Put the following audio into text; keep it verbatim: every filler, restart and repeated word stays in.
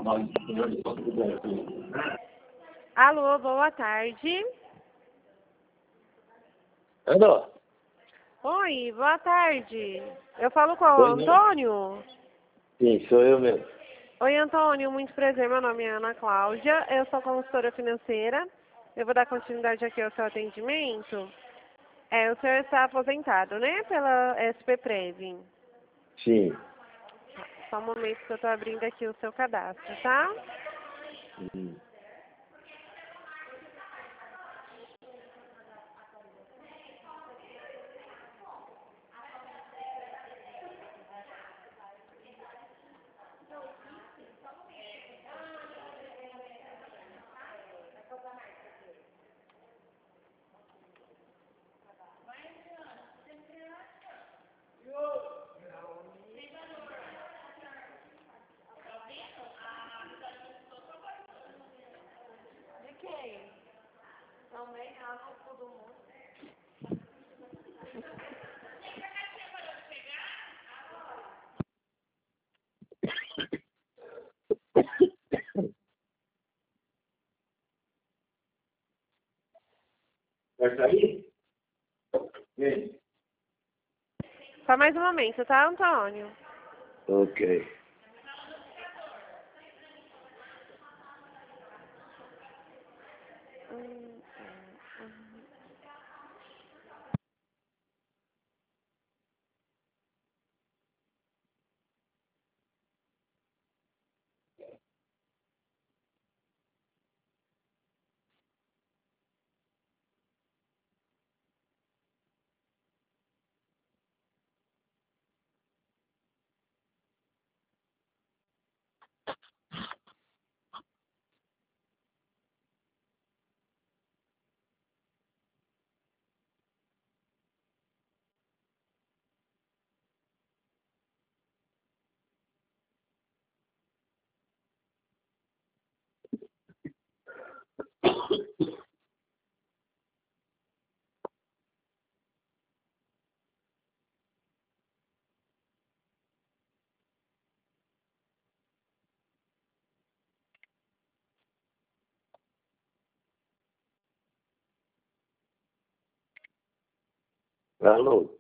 Alô, boa tarde. Alô? Oi, boa tarde. Eu falo com o Oi, Antônio? Sim, sou eu mesmo. Oi, Antônio, muito prazer. Meu nome é Ana Cláudia. Eu sou consultora financeira. Eu vou dar continuidade aqui ao seu atendimento. É, o senhor está aposentado, né? Pela S P Prev. Sim. Só um momento que eu estou abrindo aqui o seu cadastro, tá? Hum. De quem? Também água todo mundo. Vai sair? Vem. Só mais um momento, tá, Antônio? Ok. Hum, Alô?